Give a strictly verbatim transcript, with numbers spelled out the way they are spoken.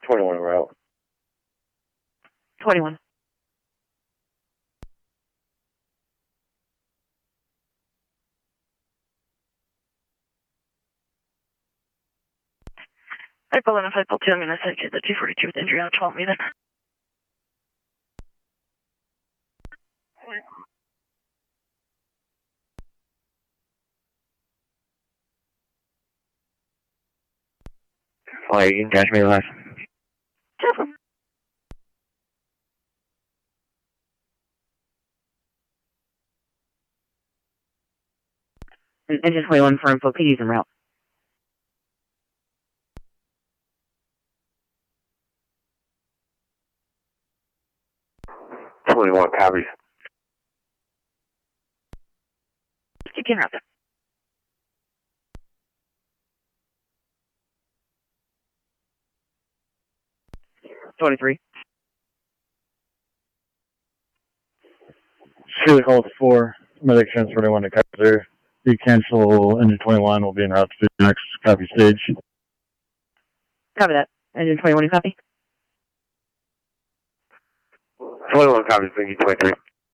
twenty-one en route. twenty-one. Five eleven and five two, I'm going to send you the two forty-two with injury on twelve meter. Flight, you can catch me live. Sure. Engine twenty-one for info, P D's en route. twenty-one copies. Keep in route there. twenty-three. Shirley call four, medic transfer twenty-one to Kaiser. You cancel engine twenty-one, will be en route to the next copy stage. Copy that. Engine twenty-one, you copy? twenty-one copies, thank you, twenty-three.